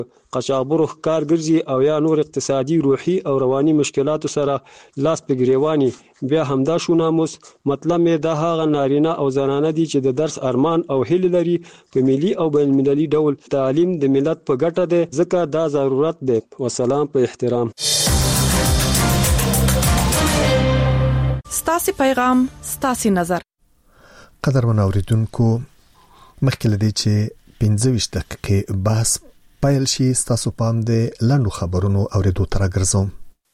قاچاقبرو ښکار ګرځي او یا نور اقتصادي روحي او رواني مشکلاتو سره لاس په ګریواني. بیا همدا شو ناموس مطلب مې دا هغه نارینه او زنانه دي چې د درس ارمان او هیله لري په ملي او بین المللي ډول. تعلیم د ملت په ګټه دی ځکه دا ضرورت دی. والسلام په احترام. ستاسو پیغام ستاسو نظر. قدرمن اوریدونکو مخکې لدی چې 15 دقیقې بحث پیل شي ستاسو پام د لاندو خبرونو اوریدو تر ګرځوم.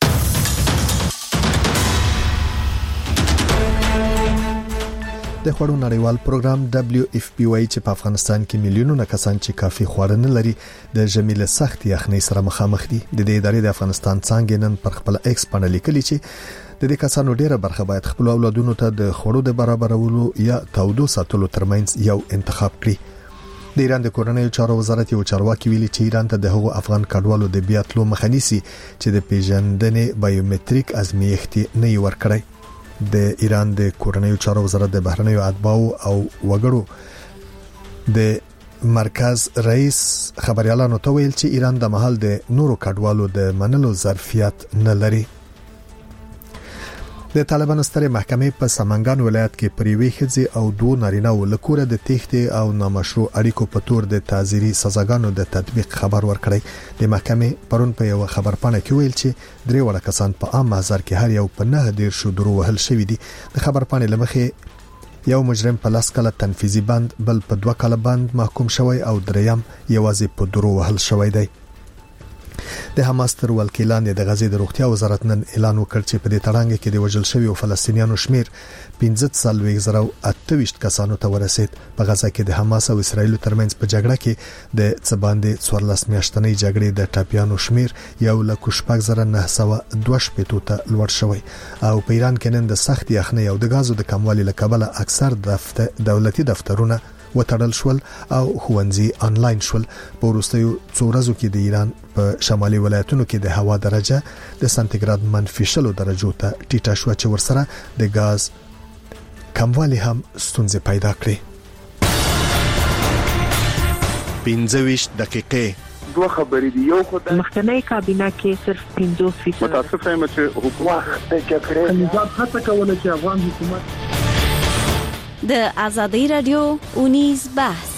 د خوړو نړیوال پروګرام WFP چې په افغانستان کې میلیونونه کسان چې کافي خواړه نه لري د ژمي له سخت یخنۍ سره مخامخ دي. د دې ادارې د افغانستان څنګه نن پر خپل ایکس باندې لیکلي چې د دې کسانو ډیره برخه باید خپل اولادونو ته د خوړو د برابرولو یا تودو ساتلو ترمنځ یو انتخاب کړي. د ایران د کورنیو چارو وزارت یو چارواکي ویلي چې ایران ته د هغو افغان کډوالو د بیاتلو مخنیسي چې د پیژندنې بایومټریک ازمایښت نه یې ورکړی. د ایران د کورنیو چارو وزارت د بهرنیو اتباعو او وګړو د مرکز رئیس خبريالانو ته ویل چې ایران د محل د نورو کډوالو د منلو ظرفیت نه لري. د طالبانو ستره محکمې په سمنګان ولایت کې پریوي خځې او 2 نارینه ولکوره د تېښتې او نامشروع اړیکو په تور د تعزیري سزاګانو د تطبیق خبر ورکړی. د محکمې پرون په یو خبرپاڼه کې ویل چې 3 وړ کسان په عام محضر کې هر یو په 9 شو درو وهل شوی دي. د خبرپاڼې لمخې یو مجرم په 10 کاله تنفيذي بند بل په 2 کاله بند محکوم شوی او دریم یوازې په درو وهل شوی دی. د حماس تر وکیلان د غزې د روغتیا وزارت نن اعلان وکړ چې په دې تړانګ کې د وژل شوی فلسطینیانو شمیر 15,028 کسانو ته ورسید. په غزه کې د حماس او اسرایل ترمنځ په جګړه کې د څباندې 14 میاشتنۍ جګړې د ټاپیانو شمیر 1,902 ته لوړ شوی او په ایران کې نن د سخت یخنۍ او د غازو د کموالي له کبله اکثر دولتي دفترونه وتړل شول او ښوونځي آنلاین شول. په وروستیو څو ورځو کې د ایران په شمالي ولایتونو کې د هوا درجه د سانتیګراد -0 درجو ته ټیټه شو چې ورسره د غاز کموالی هم ستونزې پیدا کړې. 15 دقیقې دوه خبرې دی. یو خو د مخکنی کابینه کې صرف 50% متاسف یم چې حکومت د جګړې نظام هڅه کوله چې افغان حکومت د آزادۍ رادیو اونیز بحث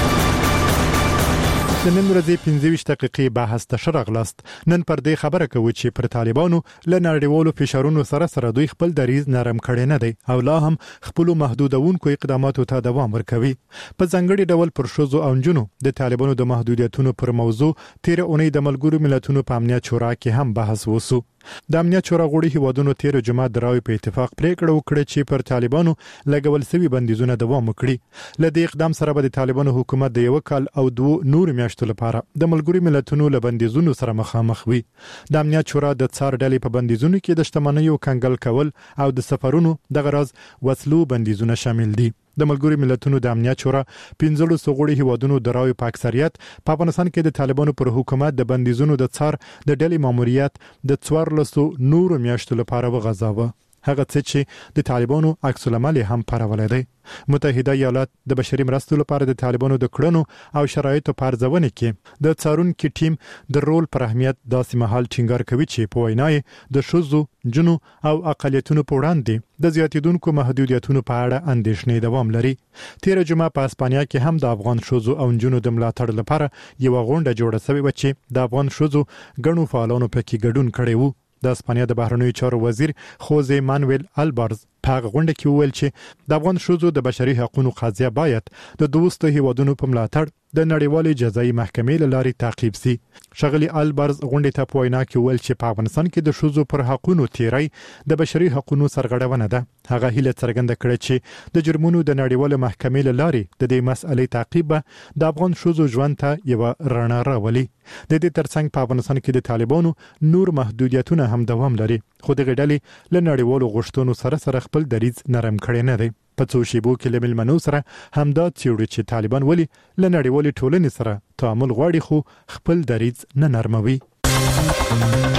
د نن ورځې 15 دقیقې بحث ته شرغلاست. نن پر دې خبره کوي چې پر طالبانو له نړیوالو فشارونو سره دوی خپل دریز نرم کړي نه دي او لا هم خپل محدودونکو اقداماتو ته دوام ورکوي. په ځنګړي ډول پر شوزو او جنونو د طالبانو د محدودیتونو پر موضوع تیر اونۍ د ملګرو ملتونو په امنیت شورا کې هم بحث وسو. د امنیت شورا غړي هیوادونو تیر جمعه دراوي په اتفاق پریکړه وکړه چې پر طالبانو لګول شوی بندیزونه دوام وکړي. لدې اقدام سره به د طالبانو حکومت د 1 کال او 2 نور میاشتو لپاره د ملګرو ملتونو له بندیزونو سره مخامخ وي. د امنیت شورا د څار ډلې په بندیزونو کې د شتمنیو کنګل کول او د سفرونو د غرض وسلو بندیزونه شامل دي. د ملګرو ملتونو د امنیت شورا 15 غړي هیوادونو دراوي په اکثریت په افغانستان کې د طالبانو پر حکومت د بندیزونو د څار د ډلې ماموریت د 14 نور میاشتو لپاره وغځاوه. هغه څه چې د طالبانو عکس العمل هم پرولې دي. متحده ایالات د بشري مرستو لپاره د طالبانو د کړنو او شرایطو په ارزونه کې د څارونکو ټیم د رول پر اهمیت داسې مهال ټینګار کوي چې په وینای د شوزو جنو او اقالیتونو په وړاندې د زیاتیدونکو محدودیتونو په اړه اندېښنې دوام لري. تیر جمعه په اسپانیا کې هم د افغان شوزو او جنو د ملاتړ لپاره یو غونډه جوړه شوې و چې د افغان شوزو غنو فعالانو پکې ګډون کړی وو. د اسپانیا د بهرنیو چارو وزیر خوزه مانویل البارز په غونډه کې وویل چې د افغان شوزو د بشري حقوقو قضیه باید د دوستو هیوادونو په ملاتړ د نړیوالې جزایي محکمې لارې تعقیب شي. شغلی البارز غونډه ته په وینا کې ویل چې په افغانستان کې د شوزو پر حقوقو تیری د بشري حقوقو سرغړونه ده. هغه هیله څرګنده کړې چې د جرمونو د نړیوالې محکمې لارې د دې مسئلې تعقیب د افغان شوزو ژوند ته یو رڼا راولي. د دې ترڅنګ په افغانستان کې د طالبانو نور محدودیتونه هم دوام لري. خو د غډلې له نړیوالو غوښتنو سره خپل دریځ نرم کړي نه دي. په څو شیبو کې له ملمنو سره همدا څیړي چې طالبان ولې له نړیوالې ټولنې سره تعامل غواړي خو خپل دریځ نه نرموي.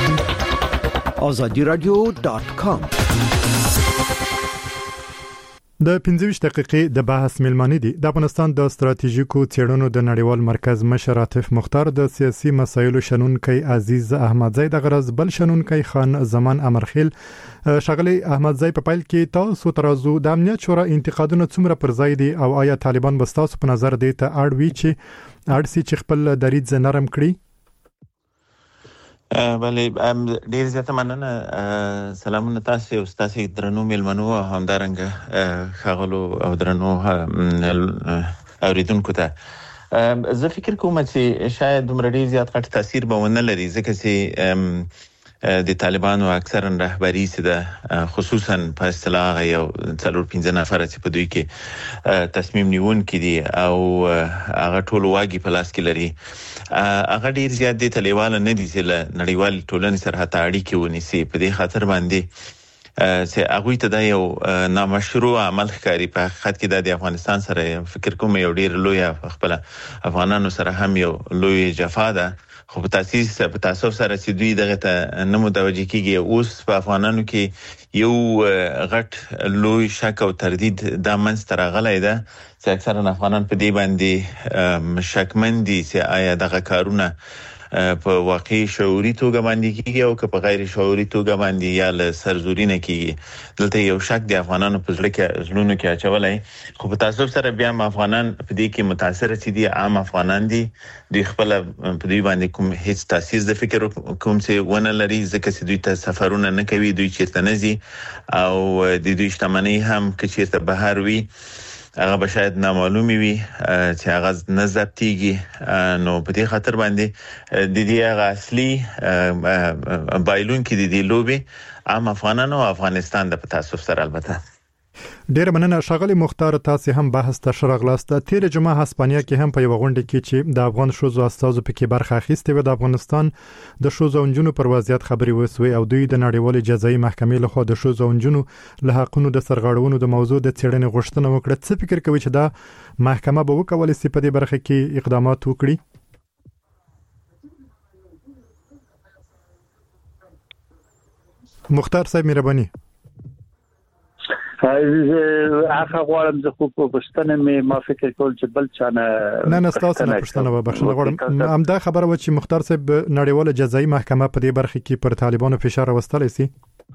azadiradio.com د 15 دقیقې د بحث ملمانه دي د افغانستان د ستراتیژیکو څېړنو د نړیوال مرکز مشر عاطف مختار د سیاسي مسایلو شنونکي عزیز احمدزی د غرض بل شنونکي خان زمان امرخیل شغلی احمدزی په پایل کې تاسو ترازو د امنیت شورا انتقادونه څومره پر ځای دي او آیا طالبان بستاسو په نظر دی ته اړوي چې خپل دریځ نرم کړي؟ بله ډیر زیاته مننه. سلامونه تاسو او تاسو درنو ملمنو او همدارنګه خغلو او درنو اوریدونکو ته. زه فکر کوم چې شاید دومره ډیر زیات غټ تاثیر به ونه لري ځکه چې د طالبانو اکثرا رهبری سده خصوصا په اصطلاح یو 4-5 نفر چې په دوی کې تصمیم نیون کړي او هغه ټول واګي په لاس کې لري. هغه ډیر زیات دي تلیواله نه دي چې نړیوال ټولنې سره هته اړیکې ونیسي. په دې خاطر باندې چې هغه ته دا یو نامشروع عمل ښکاري. په حقیقت کې د افغانستان سره فکر کوم یو ډیر لوی خپل افغانانو سره هم یو لوی جفا ده. خو په تاسو سره چې دوی دغه ته نه متوجه کیږي. اوس په افغانانو کې یو غټ لوی شک او تردید د منځ ته راغلی ده چې اکثرا افغانان په دې باندې شکمن دي چې آیا دغه کارونه په واقعي شعوري توګه باندې کیږي او که په غیر شعوري توګه باندې یا له سرزوري نه کیږي. دلته یو شک د افغانانو په زړونو کې اچولای. خو په تاسو سره بیا افغانان په دې کې متاثر دي. عام افغانان دي دوی خپل په دې باندې کوم هیڅ تاسیس د فکر کوم چې ونه لري ځکه چې دوی ته سفرونه نه کوي. دوی چیرته نه ځي او د دوی شتمنۍ هم که چیرته بهر وي هغه به شاید نامعلومي وي چې هغه نه ضبطيږي. نو په دې خاطر باندې د دې هغه اصلي بایلون کې د دې لوبي عام افغانانو او افغانستان د تاسو سره البته. ډیر مننه شغلی مختار. تاسو هم بحث ته شرغلاست. تیر جمعه هسپانیا کې هم په یو غونډه کې چې د افغان شوزو استازو پکې برخه اخیسته و د افغانستان د شوزو انجونو پر وضعیت خبري وسوي او دوی د نړیوال جزایي محکمې له خوا د شوزو انجونو له حقونو د سرغړونو د موضوع د څېړنې غوښتنه وکړه. څه فکر کوي چې دا محکمه به وکولای شي په دې برخه کې اقدامات وکړي؟ مختار صاحب مهرباني. هغه غواړم زه خو په پښتنه مې ما فکر کول چې بل چانه نه تاسو نه پښتنه و بخښنه غواړم. همدا خبره و چې مختار صاحب نړیواله جزایي محکمه په دې برخه کې پر طالبانو فشار راوستلی سي.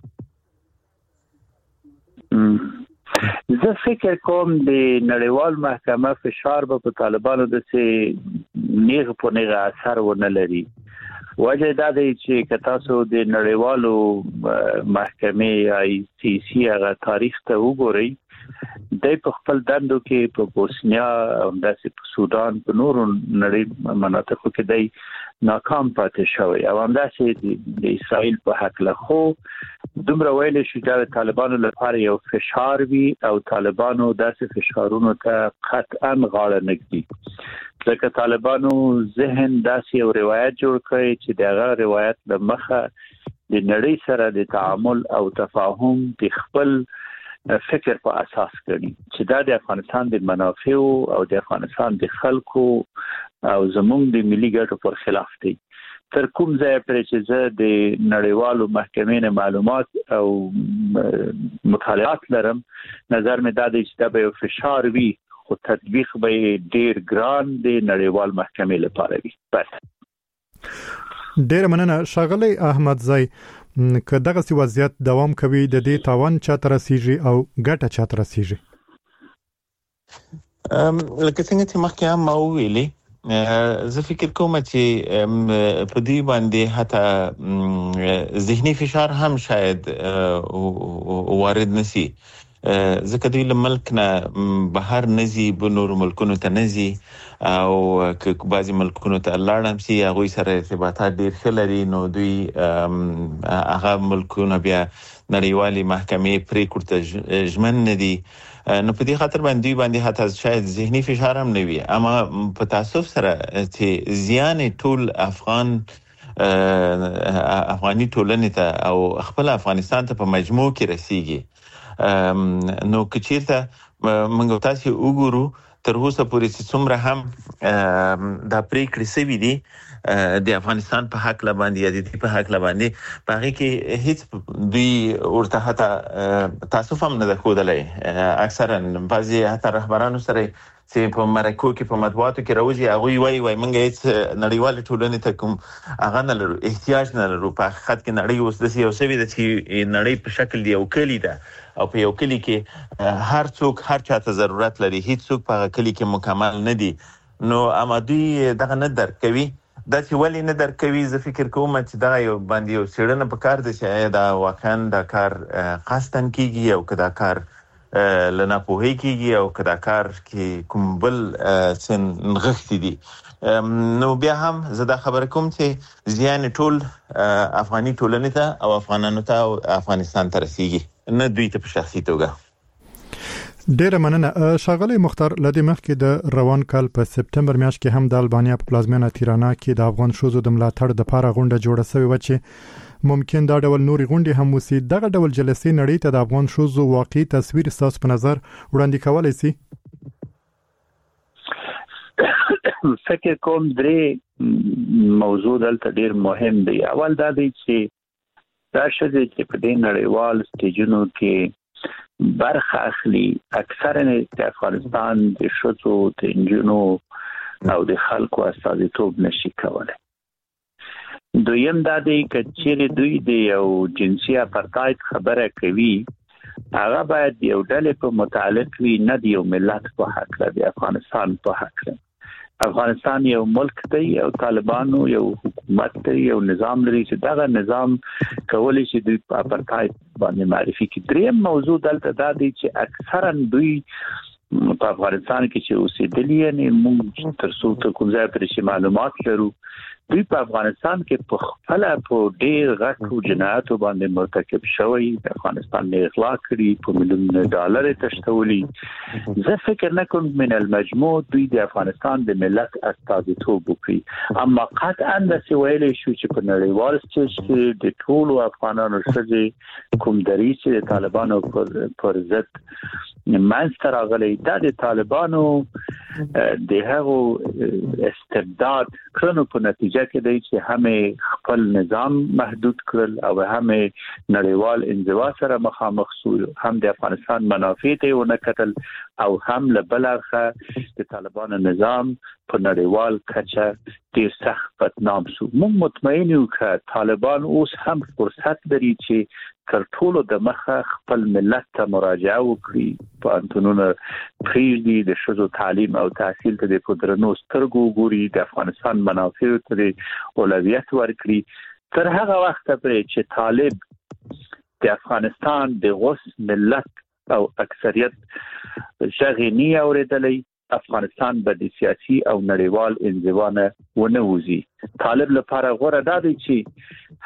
زه فکر کوم د نړیوال محکمه فشار په طالبانو د سي نیغ په نیغ اثر ونه لري. وجه دا دی چې تاسو د نړیوالو محکمې آی سی سی هغه تاریخ ته وګورئ. د خپل دندو کې په بوسنیا او د سودان په نورو نړۍ مناطقو کې د ناکام پاتې شوی او همداسې د اسرائیل په حق له خو دومره ویل شي چې طالبانو لپاره یو فشار وي او طالبانو داسې فشارونو ته قطعا غاړه نږدي. ځکه طالبانو ذهن داسې یو روایت جوړ کړی چې دغه روایت د مخه د نړۍ سره د تعامل او تفاهم د خپل فکر په اساس کړي چې دا د افغانستان د منافع او د افغانستان د خلکو او زموږ د ملي ګټو پر خلاف دی. تر کوم ځای پرې چې زه د نړیوالو محکمې معلومات او مطالعات لرم نظر مې دا دی چې دا به یو فشار وي خو تطبیق به ډیر ګران دی نړیوال محکمې لپاره وي. بس ډیر مننه شغلی احمدزی. که دغه سی وضعیت دوام کوي د دې تاوان چاته رسیږي او ګټه چاته رسیږي؟ لکه څنګه چې مخکې هم ما ویلي زه فکر کوم چې په دې باندې حتی ذهني فشار هم شاید وارد نشي ځکه دوی له ملک نه بهر نزي په نور ملکونو ته نزي او که بعضی ملکونو ته لاړم سي هغه سره ارتباطات ډیر ښه لري نو دوی هغه ملکونه بیا نړیوالې محکمې پریکړه ته ژمن نه دي. نو په دې خاطر باندې حتی شاید ذهني فشار هم نه وي اما په تاسف سره چې زیان ټول افغاني ټولنې ته او خپل افغانستان ته په مجموع کې رسیږي. نو که چیرته موږ تاسو وګورو تر اوسه پورې چې څومره هم دا پریکړې سوي دي د افغانستان په حق لباندې یا د دې په حق لباندې باغې کې هیڅ دوی ورته حتی تاسو هم نه کودلې اکثرا بعضي حتی رهبرانو سره چې په مرکو کې په مطبوعاتو کې راوځي هغه وایي موږ هیڅ نړیوال ټولنې ته کوم هغه نه لرو احتیاج نه لرو په حقیقت کې نړۍ اوس د یو سوي د چې نړۍ په شکل دی او کلی ده او په یو کلی کې هر څوک هر چاته ضرورت لري هیڅ څوک په کلی کې مکمل نه دي نو امادي دغه نه درکوي دا چې ولې نه درکوي زه فکر کوم چې دا یو باندې یو سړنه په کار دي چې دا واقعا دا کار قصدن کیږي او کدا کار لنا په هي کېږي او کدا کار کې کوم بل سن غختي دي نو بیا هم زه دا خبره کوم چې زیان ټول افغاني ټولنې ته او افغانانو ته او افغانستان ته رسیږي نه دوی ته په شخصي توګه ډیره مننه ښاغلی مختار لدی مخکې د روان کال په سپتمبر میاشت کې هم د البانیا په پلازمینه تیرانا کې د افغان شوزو د ملاتړ د پاره غونډه جوړه شوې و چې ممکن دا ډول نوري غونډې هم وسی دغه ډول جلسې نړۍ ته د افغان شوزو واقعي تصویر تاسو په نظر وړاندې کولای شي فکر کوم درې موضوع دلته ډیر مهم دی اول دا دی چې دا شته چې په دې نړیوال سټیجونو کې برخه اخلي اکثرا د افغانستان د شوزو د انجونو او د خلکو استازیتوب نشي کولای دویم دا دی چې دوی د یو جنسي اپارتاید خبره کوي هغه باید یو ډلې په متعلق وي نه دی یو ملت په حق د افغانستان په حق افغانستان یو ملک دی او طالبانو یو حکومت دی یو نظام لري چې دغه نظام کولی شي د اپارتاید باندې معرفي کړي دریم موضوع دلته دا دی چې اکثرا دوی په افغانستان کې چې اوسېدلي نه موږ تر څو ته کوم ځای پر معلومات لرو دوی په افغانستان کې په خپل په ډېر غټو جنایاتو باندې مرتکب شوی د افغانستان نه اغلا کړی په ملیون ډالر تشتولي زه فکر نه کوم من المجموع دوی د افغانستان د ملت استازیتوب وکړي اما قطعا د سویلې شو چې په نړیوال سټیج کې د ټولو افغانانو سره کوم دریس د طالبانو پر ضد منځ راغلی دا د طالبانو د هغو استبداد کړنو په نتیجه کې دی چې هم خپل نظام محدود کړل او هم نړیوال انزوا سره مخامخ شو هم د افغانستان منافع ته ونه کتل او هم له بلخه د طالبانو نظام په نړیوال کچه ډیر سخت بدنام شو موږ مطمئن یو چې طالبان اوس هم فرصت لري چې تر ټولو د مخه خپل ملت ته مراجعه وکړي په انتونونو پریږدي د شذو تعلیم او تحصیل ته د پدرنو سترګو ګوري د افغانستان منافع ته اولویت ورکړي تر هغه وخت پورې چې طالب د افغانستان د غوث ملت او اکثریت شغینی اوریدلې افغانستان به د سیاسي او نړیوال انزوانه ونه وځي طالب لپاره غوړه دا دی چې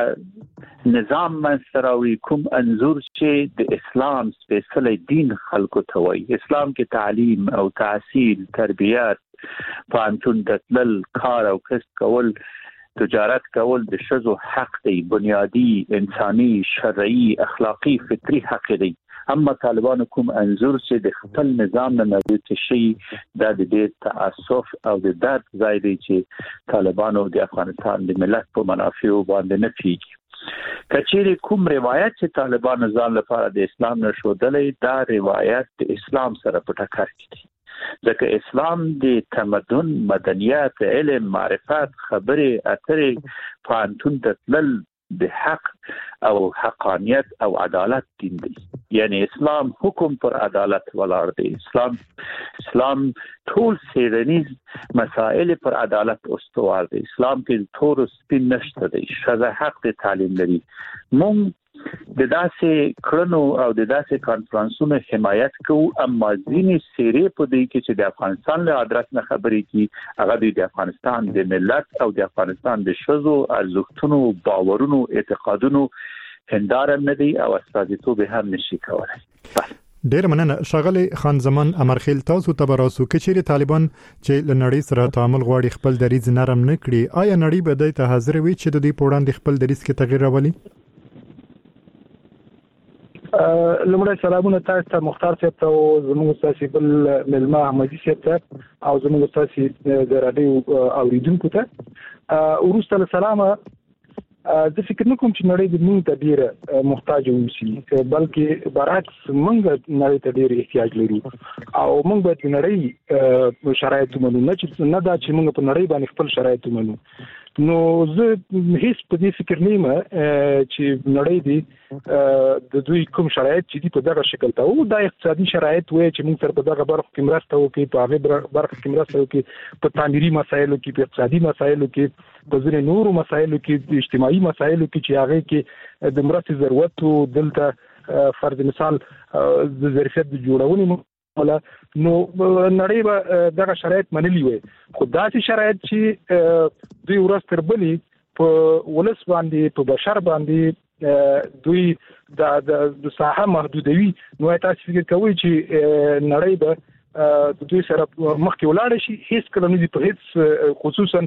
هغه نظام منځراوي کوم انزور چې د اسلام سپیشلی دین خلکو ته وایي اسلام کې تعلیم او تحصیل تربیت پانتون دتل کار او کسب کول تجارت کول د شذو حق دی بنیادی انساني شرعي اخلاقی فطری حق دی اما طالبان کوم انزور چې د خپل نظام نه نویت شي د دې تعصب او د درد ځای دی چې طالبانو د افغانستان د ملت په منافع باندې نه پیږي کچېری کوم روایت چې طالبان ځان لپاره د اسلام نشودلې دا روایت د اسلام سره په ټکر کې دی ځکه اسلام د تمدن مدنیت علم معرفت خبره اترې فانتون دتل د حق او حقانیت او عدالت دین دی یعنی اسلام حکم پر عدالت ولاړ دی اسلام ټول سیرنیز مسائل پر عدالت استوار دی اسلام کې تور سپین نشته دی شذ حق د تعلیم لري مونږ د داسې کړنو او د داسې کانفرنسونو حمایت کوو اما ځینې سیرې په دې کې چې د افغانستان له ادرس نه خبرې کی هغه د افغانستان د ملت او د افغانستان د شذو ارزښتونو باورونو اعتقادونو هنداره نه دی او استازیتوب هم نشي کولای ډیر مننه ښاغلی خان زمان امرخیل تاسو ته براسو کچېری طالبان چې لنړی سره تعامل غواړي خپل دریز نرم نه کړي آیا نړۍ به د ته حاضر وي چې د دې پوړاندې خپل دریز کې تغییر راولي لمړی سلامونه تاسو ته مختار صاحب ته او زموږ تاسو بل ملما احمدي صاحب ته او زموږ تاسو د رادیو اوریدونکو ته ورسته سلام. د فکر نکوم چې نړۍ د موږ ته ډیره محتاج اوسي بلکې برعکس موږ نړۍ ته ډیر احتیاج لرو او موږ باید نړۍ شرایط ومنو نه دا چې موږ په نړۍ باندې خپل شرایط ومنو. نو زه هیڅ په دې فکر نه یم چې نړۍ دی د دوی کوم شرایط چې دي په دغه شکل ته او د اقتصادي شرایط وایي چې موږ سره په دغه برخه کې مرسته وکړي په هغه برخه کې مرسته وکړي په تعمیري مسایلو کې په اقتصادي مسایلو کې په ځینې نورو مسایلو کې د اجتماعي مسایلو کې چې هغه کې د مرستې ضرورت او دلته فرض مثال د ظرفیت د جوړونې نو نړۍ به دغه شرایط منلي وي خو داسې شرایط چې دوی ورځ تر بلې په ولس باندې په بشر باندې دوی د ساحه محدودوي نو تاسو فکر کوئ چې نړۍ به د دوی سره مخکې ولاړ شي هیڅ کله نه دي په هیڅ خصوصا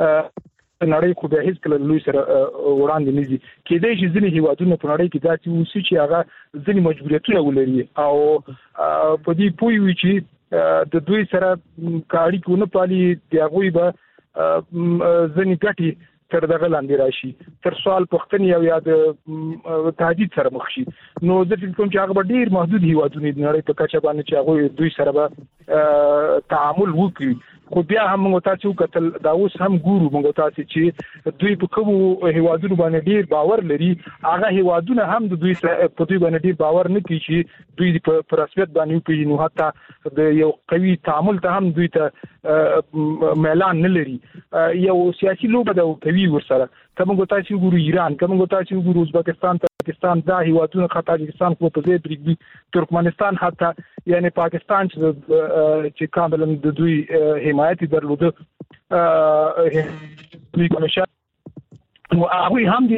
نړۍ خو به هیڅ کله لوی سره وړاندې نه دي کېدای شي ځینې هیوادونه په نړۍ کې داسې اوسي چې هغه ځینې مجبوریتونه ولري او په دې پوه وي چې د دوی سره کاړي کو نه پالي د هغوی به ځینې ګټې تر دغه لاندې راشي تر سوال پوښتنې او یا د تهدید سره مخ شي. نو زه فکر کوم چې هغه به ډیر محدود هیوادونه د نړۍ په کچه باندې چې هغه دوی سره به تعامل وکړي خو بیا هم موږ تاسو کتل دا اوس هم ګورو موږ تاسو چې دوی په کومو هیوادونو باندې ډیر باور لري هغه هیوادونه هم د دوی په دوی باندې ډیر باور نه کوي چې دوی په رسمیت باندې کوي نو حتی د یو قوي تعامل ته هم دوی ته اعلان نه لري یو سیاسي لوبه د کوي ورسره کومه تاسو ګورو ایران کومه تاسو ګورو ازبکستان پاکستان دا هیوادونه خاطر پاکستان خو په دې بریګي ترکمنستان حتی یعنی پاکستان چې کاملا د دوی حمایت درلوده دوی کومشه نو هغه هم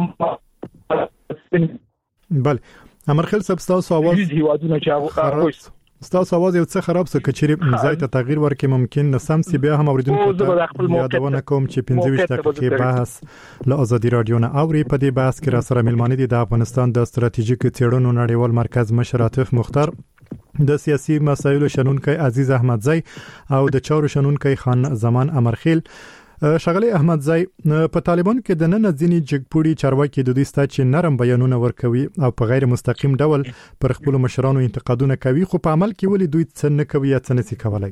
دي بل امرخیل صاحب تاسو आवाज هیوادونه چې تاسو आवाज یو څه خراب څه کچري ځای ته تغییر ورکې ممکن نسم سی بیا هم اوریدونکو ته یادونه کوم چې 15 دقیقې بحث له ازادي رادیو نه اوري په دې بحث کې را سره ملمانه دي د افغانستان د ستراتیژیک څېړنو نړیوال مرکز مشر عاطف مختار د سیاسي مسایلو شنونکي عزیز احمدزی او د چارو شنونکي خان زمان امرخیل. شغلی احمدزی په طالبان کې د نن ځینی جګپوړي چارواکي د دوی ستات چې نرم بیانونه ورکوي او په غیر مستقیم ډول پر خپل مشرانو انتقادونه کوي خو په عمل کې ولې دوی څه نه کوي یا څه نسی کولای.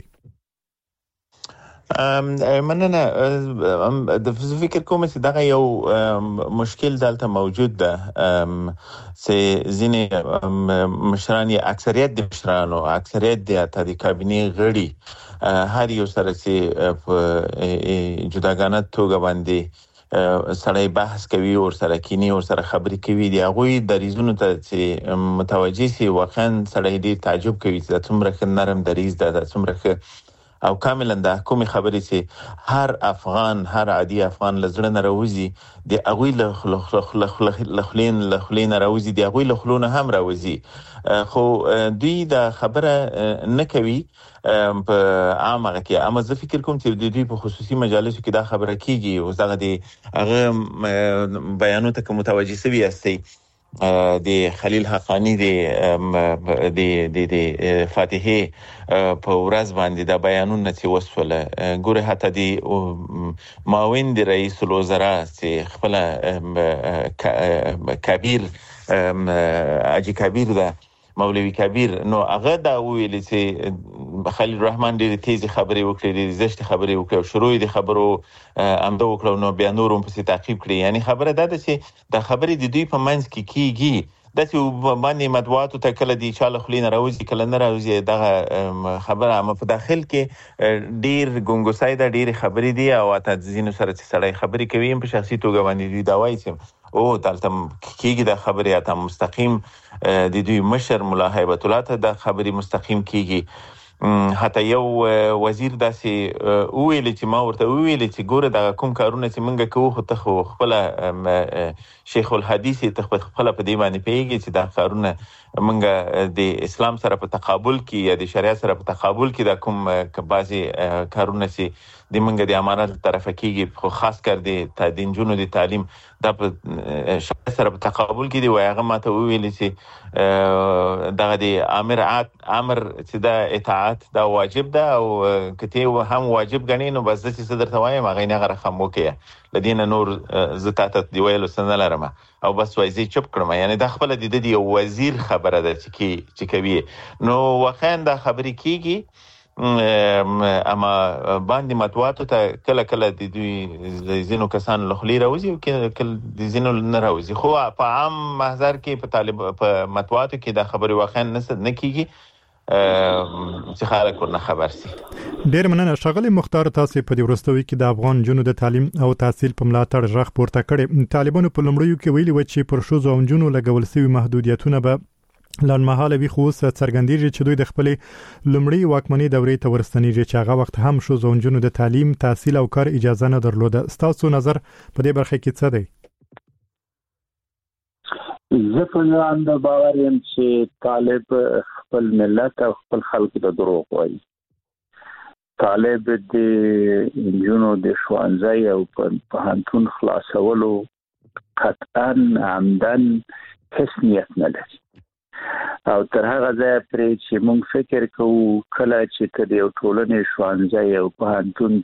مننه د فکر کوم چې دا یو مشکل دلته موجود ده چې ځینې مشران یا اکثریت د مشرانو اکثریت د اتحادیې کابینې غړي هر یو سره چې په جداګانه توګه باندې سړی بحث کوي او سره کینی او سره خبرې کوي دی هغه د ریزونو ته چې متوجي سي واقعا سړی ډیر تعجب کوي چې څومره نرم دریز ده څومره او کاملا د حکومت خبرې چې هر افغان هر عادي افغان لزړه نه راوځي د اغوی لخلین راوځي د اغوی لخلونه هم راوځي خو دوی د خبره نه کوي په عامه کې اما زه فکر کوم چې د دوی په خصوصي مجالسو کې دا خبره کیږي او زغه دی هغه بیانونه ته متوجي سوي استي د خلیل حقانی د فاتحه په ورځ باندې د بیانونه چې وسوله ګوره حتی د معاون د رئیس الوزرا چې خپل کبیر اجي کبیر ده مولوی کبیر نو هغه دا ویل چې خلیل الرحمن ډېر تیزی خبرې وکړې ډېر زشت خبرې وکړې او شروع د خبرو امده وکړو نو بیا نور هم په تعقیب کړی یعنی خبره ده چې د خبرې د دوی په منځ کې کیږي داسې باندې مطبوعاتو ته کله دی چاله خلینه راوځي کله نه راوځي دغه خبره اما په داخل کې ډیر ګونګوسای دا ډیر خبرې دي او اته ځینو سره چې سړی خبرې کوي په شخصي توګه باندې دی دا وایي چې او دلته کیږي د خبرې اته مستقیم د دوی مشر مولا هیبت الله ته د خبرې مستقیم کیږي حتی یو وزیر داسې ویل چې ما ورته ویل چې ګوره دا کوم کارونه چې موږ کوو خو ته خو خپل شیخ الحدیث ته خپل په دې باندې پیږي چې دا کارونه موږ د اسلام سره په تقابل کې یا د شریعت سره په تقابل کې دا کوم بعضي کارونه چې د موږ د امانت طرفه کېږي خو خاص کر د نجونو د تعلیم دا په شریعت سره په تقابل کې دی. هغه ماته ویل چې دغه د امر چې دا اطاعت دا واجب ده او کته هم واجب غني نو بس چې صدر توایم هغه نه غره خمو کې لدينا نور زتات دی ویلو سن لرمه او بس وایي چپ کړم. یعنی دا خپل د دې وزیر خبره ده چې کوي نو وخان دا خبري کیږي اما باندې مطبوعاتو ته کله د دوی زینو کسان لخلی راوځي او کله د زینو نه راوځي خو په عام محضر کې په طالب په مطبوعاتو کې دا خبري وخان نه کیږي چې خلک ورنه خبر سي. ډیر مننه ښاغلی مختار، تاسو په دې وروستوي کې د افغان جنونو د تعلیم او تحصیل په ملاتړ ژغ پورته کړي. طالبانو په لومړیو کې ویلي و چې پر ښځو او نجونو لګول شوي محدودیتونه به لنډمهاله وي، خو اوس څرګندېږي چې دوی د خپلې لومړۍ واکمنۍ دورې ته ورستنېږي چې هغه وخت هم ښځو او نجونو د تعلیم، تحصیل او کار اجازه نه درلوده. ستاسو نظر په دې برخه کې څه دی؟ زه په ځان د باور یم چې طالب خپل ملت او خپل خلکو ته دروغ وایي. طالب د نجونو د ښوونځي او پوهنتون خلاصولو قطعا عمدن هیڅ نیت نه لري او تر هغه ځایه پرې چې موږ فکر کوو کله چې ته د یو ټولنې ښوونځي او پوهنتون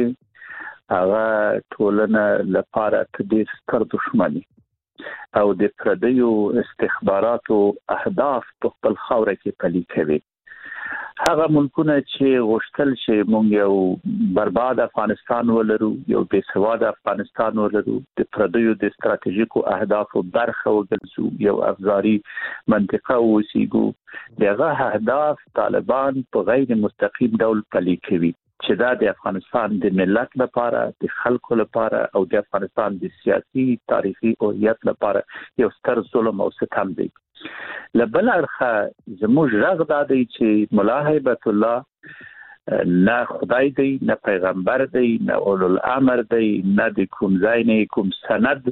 تړې هغه ټولنه لپاره ته ډېر ستر دښمن او د پردیو استخباراتو اهداف په خپل خاوره کې پلي کوي. هغه ملکونه چې غوښتل چې موږ یو برباد افغانستان ولرو، یو بې سواده افغانستان ولرو، د پردیو د ستراتیژیکو اهدافو برخه وګرځو، یو افزاري منطقه اوسېږو، دغه اهداف طالبان په غیر مستقیم ډول پلي کوي چې دا د افغانستان د ملت لپاره، د خلکو لپاره او د افغانستان د سیاسي تاریخي هویت لپاره یو ستر ظلم او ستم دی. لبل اړخه زموږ غږ دا دی چې ملا هیبت الله نه خدای دی، نه پیغمبر دی، نه اولو الامر دی، نه د کوم ځای نه کوم سند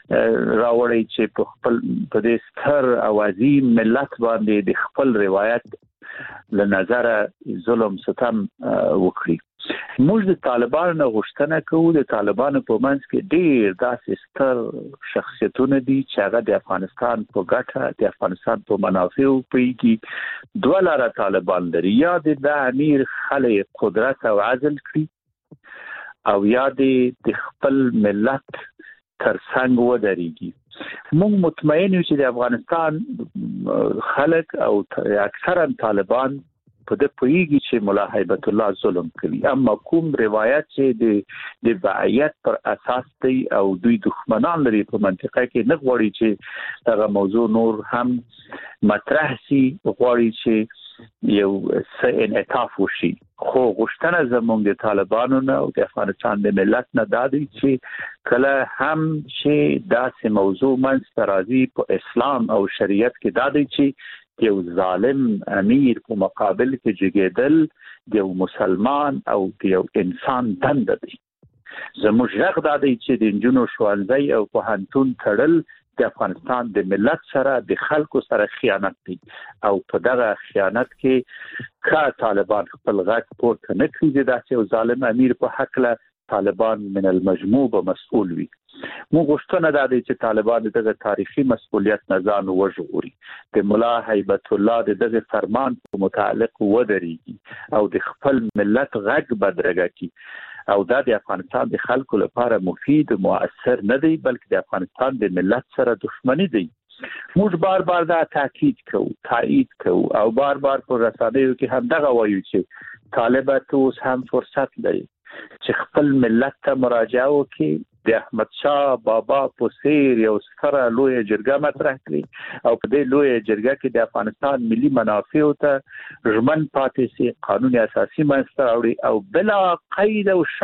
راوړی چې په خپل په دې ستر اوازي ملت باندې د خپل روایت له نظر ظلم ستم وکړي. موږ د طالبانو نه غوښتنه کوو، د طالبانو په منځ کې ډېر داسې ستر شخصیتونه دي چې هغه د افغانستان په ګټه، د افغانستان په منافعو پوهېږي. دوه لاره طالبان لري، یا د امیر خلک قدرت او عزل کړي او یا د خپل ملت ترڅنګ ودرېږي. موږ مطمئن یو چې د افغانستان خلک او اکثرا طالبان په دې پوهیږي چې ملا هیبت الله ظلم کوي، اما کوم روایت چې د بعیت پر اساس دی او دوی دښمنان لري په منطقه کې نه غواړي چې دغه موضوع نور هم مطرح شي، غواړي چې یو څه انعطاف وشي. خو غوښتنه زموږ د طالبانو نه او د افغانستان د ملت نه دا دی چې کله هم چې داسې موضوع منځته راځي په اسلام او شریعت کې دا دی چې یو ظالم امیر په مقابل کې جګېدل د یو مسلمان او د یو انسان دنده دی. زموږ غږ دا دی چې د نجونو ښوونځي او پوهنتون تړل د افغانستان د ملت سره د خلکو سره خیانت دی او په دغه خیانت کې که طالبان خپل غږ پورته نه کړي د داسې یو ظالم امیر په هکله طالبان من المجموع به مسؤول وي. موږ غوښتنه دا دی چې طالبان دغه تاریخي مسؤلیت نه ځان وژغوري، د ملا هیبت الله دغه فرمان په متعلق ودرېږي او د خپل ملت غږ بدرګه کړي او دا د افغانستان د خلکو لپاره مفید او مؤثر نه دی، بلکې د افغانستان د ملت سره دښمنی دی. موږ بار دا تاکید کوو او بار په رسنیو کې هم دغه وایو چې طالبان اوس هم فرصت لري چې خپل ملت ته مراجعه وکړي، د احمد شاه بابا په څیر یو ستره لویه جرګه مطرح کړي او په دې لویه جرګه کې د افغانستان ملي منافعو ته ژمن پاتې شي، قانون اساسي منځته راوړي او بلا قید او شرط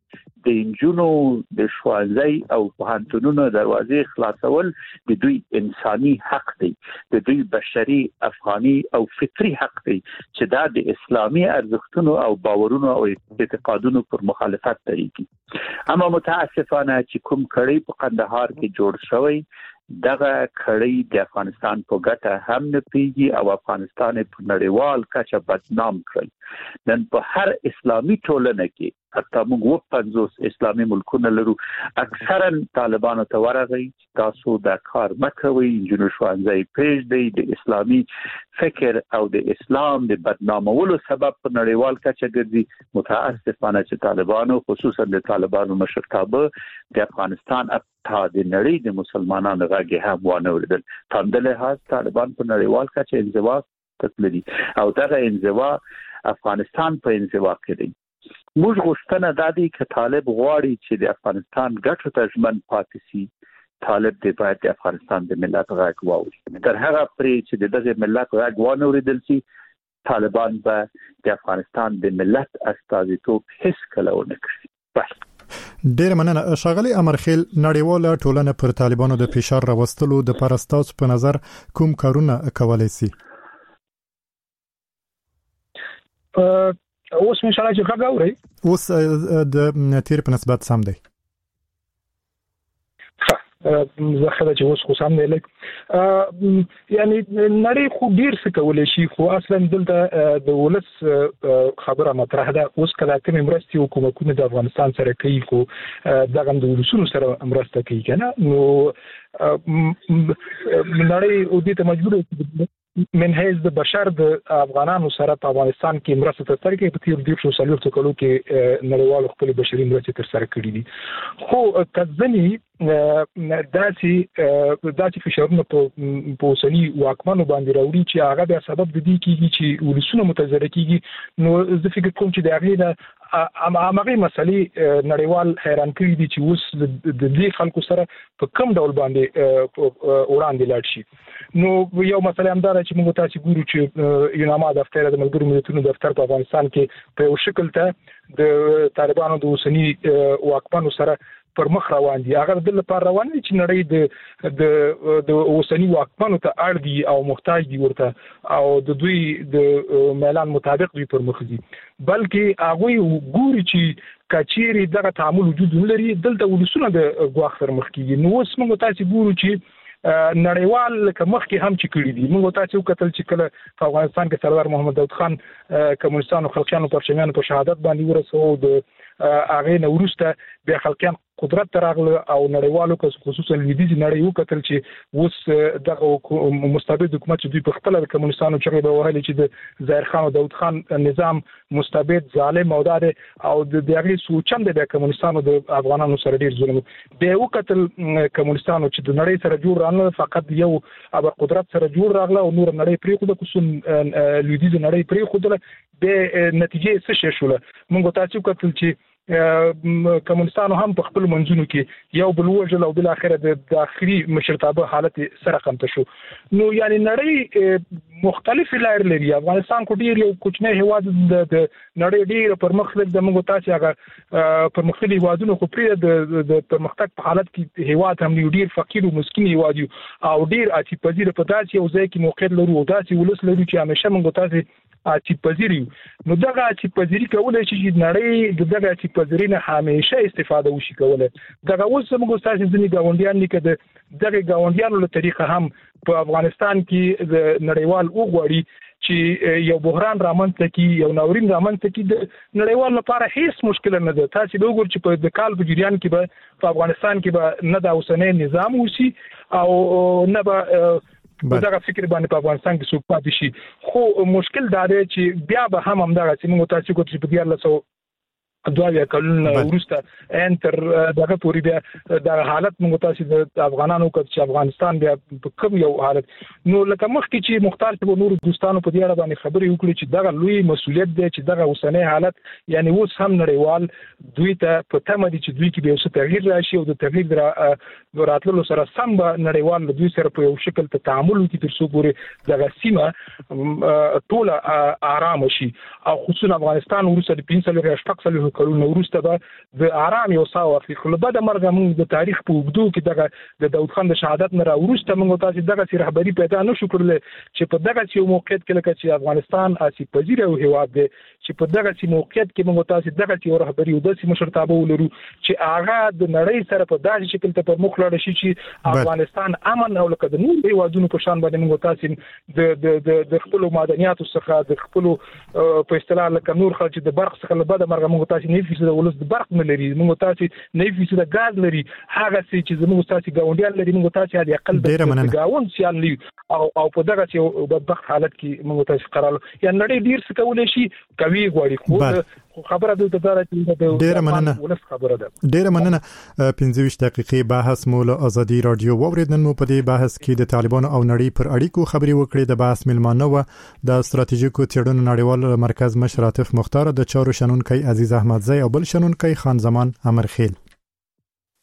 د انجونو د ښوونځي او پوهنتونونو دروازې خلاصول د دوی انساني حق دی، د دوی بشري افغاني او فطري حق دی چې دا د اسلامي ارزښتونو او باورونو او اعتقادونو پر مخالفت درېږي. اما متاسفانه چې کوم کړي په قندهار کې جوړ شوی دغه کړي د افغانستان په ګټه هم نه پیږي او افغانستان په نړیوال کچه بدنام کړي. نن په هر اسلامي ټولنه کې حتی موږ 50 اسلامي ملکونه لرو اکثرا طالبانو ته ورغی تاسو دا کار مکوئ، جنو ښوونځي پرېږدئ، د اسلامي فکر او د اسلام د بدنامولو سبب په نړیوال کچه ګرځي. متاسفانه چې طالبانو خصوصا د طالبانو مشرتابه د افغانستان تا د نړۍ د مسلمانانو غږ هم وانه ولیدل. تاندل هاز طالبان په نړیوال کچه انزوا تطلدي او دغه انزوا افغانستان په انزوا کې دی. موږ غوښتنه دا دی چې طالب غواړي چې د افغانستان ګټو ته ژمن پاتې شي، طالب دی باید د افغانستان د ملت غږ واوري. تر هغه پرې چې دغه ملت غږ وانه ولیدل شي طالبان به د افغانستان د ملت استازیتوب هیڅ کله ونه کوي. ډیر مننه ښاغلی امرخیل. نړیواله ټولنه پر طالبانو د فشار راوستلو د پرستاوس په نظر کوم کارونه کولای شي؟ اوس ان شاء الله چې غواړي اوس د تیر په نسبت سم دی. زخه چې اوس خو سم نه لګ یعنی نړۍ خو ډیر څه کولای شي، خو اصلا دلته د ولس خبره مطرح ده. اوس کله کوم مرستي حکومتونه د افغانستان سره کوي خو دغه د ولسونو سره مرسته کوي کنه، نو نړۍ او دې ته مجبور من حیث د بشر د افغانانو سره په افغانستان کې مرسته تر سره کوي. په تیر 240 کلو کې نړیوالو خپل بشري مرستې تر سره کړې دي، خو کځنی داسې فشارونه په اوسني واکمنو باندې راوړي چې هغه بیا سبب د دې کېږي چې ولسونه متضرر کېږي. نو زه فکر کوم چې د هغې نه هغه مسلې نړیوال حیران کړي دي چې اوس د دې خلکو سره په کوم ډول باندې وړاندې لاړ شي. نو یو مسله هم دا چې موږ تاسو ګورو چې یوناما دفتر د ملګرو ملتونو دفتر په افغانستان کې په یو شکل ته د طالبانو د اوسني واکمنو سره پر مخ روان دي. هغه د لپاره روان دي چې نړۍ د اوسني واکمنو ته اړ دي او محتاج دي ورته او د دوی د اعلان مطابق دوی پر مخ دي، بلکې هغه ګوري چې کچيري دغه تعامل وجود لري دلته ولسونه د غواخ سره مخ کیږي. نو اوس موږ تاسو ګورو چې نړیوال لکه مخکې هم چې کړی دي. موږ تاسو کتل چې کله په افغانستان کې سردار محمد داود خان کمونستانو خلقیانو پرچمیانو په شهادت باندې ورسو، د هغه نه وروسته بیا خلقیان قدرت تراغله او نړیوالو خصوصا لویدیځ نړۍ وکتل چې اوس دغه مستبد حکومت چې دوی په خپل کمونستانو چغې به وهلې چې د ظاهر خان او داود خان نظام مستبد ظالم او دار او د دغه سوچم د کمونستانو د افغانانو سره ډیر ظلم به وکتل. کمونستانو چې د نړۍ سره جوړ رانه فقط یو ابر قدرت سره جوړ راغله او نور نړۍ پرې خو د کوم لویدیځ نړۍ پرې خو د نتیجې څه شوله. موږ تاسو کتل چې کمونستانو هم په خپل منځونو کې یو بل وجل او بل اخره د داخلي مشرتابه حالت سره قمت شو. نو یعنی نړۍ مختلف لار لري. افغانستان کو ډیر یو کوچنی هواد د نړۍ ډیر پرمختللی د موږ تاسو هغه پرمختللی هوادونو خو پرې د پرمختګ په حالت کې هواد هم ډیر فقیر او مسکین هواد او ډیر اتی پذیر په داسې یو ځای کې موقعیت لرو او داسې ولس لرو چې همیشه موږ تاسو اتی پذیری. نو دغه اتی پذیری کولای شي چې نړۍ دغه اتی پذیری نه همیشه استفاده وشي کوله. دغه اوس موږ تاسو ځینې گاونډیان لیکه دغه گاونډیانو له طریقه هم په افغانستان کې د نړیوال وګړي چې یو بحران رامنځته کی یو ناورین رامنځته کی د نړیوال لپاره هیڅ مشکل نه ده. تاسو به وګورئ چې په د کال په جریان کې به په افغانستان کې به نه د اوسنۍ نظام وشي او نه به دغه فکر باندې په افغانستان کې څوک پاتې شي. خو مشکل دا دی چې بیا به هم دغه چې موږ تاسو کوو چې په 2022 کلونه وروسته انتر دغه پوری بیا د حالت موږ تاسو د افغانانو کوم چې افغانستان بیا کوم یو حالت. نو لکه مخکې چې مختار په نور دوستانو په دې اړه باندې خبرې وکړي چې دغه لوی مسولیت دی چې دغه اوسنۍ حالت یعنی اوس هم نړیوال دوی ته په تمه دي چې دوی کې به اوس تغییر راشي او د تغییر راتللو سره سم به نړیوال دوی سره په یو شکل ته تعامل وکړي تر څو پورې دغه سیمه ټول آرام شي او خصوصا افغانستان ورسره د 15 حکومت کلونو وروسته به د آرام یو ساو اخلي خو بعد مرګ موږ د تاریخ په وګدو کې دغه د داود خان د شهادت نه وروسته موږ تاسو دغه رهبری پیدا نه شو کړل چې په دغه یو موقعیت کې لکه چې افغانستان آسیب پذیر او هیواد دی چې په دغه یو موقعیت کې موږ تاسو دغه یو رهبری او د مشرتابه ولرو چې هغه د نړۍ سره په داسې شکل ته پر مخ لاړ شي چې افغانستان امن او لکه د نور هیوادونو په شان باندې موږ تاسو د خپل معدنیاتو څخه د خپل په اصطلاح لکه نور خلک د برق څخه له بده مرګ موږ تاسو نه فیصد ولس د برق نه لري موږ تاسو نه فیصد غاز لري هغه چې موږ تاسو ګاونډیان لري موږ تاسو علي اقل د ګاوند سیال لري او په دغه یو بدبخت حالت کې موږ تاسو قرار یا نړۍ ډیر څه کولای شي کوي غواړي خو خبره د تدارک د ډیره مننه 15 دقیقې بحث مو له ازادي رادیو ووریدل نو په دې بحث کې د طالبانو او نړۍ پر اړیکو خبري وکړې د بحث ملمانه و د ستراتیژیکو څېړنو نړیوال مرکز مشر عاطف مختار د چارو شنونکي عزیز احمدزی او بل شنونکي خان زمان امرخیل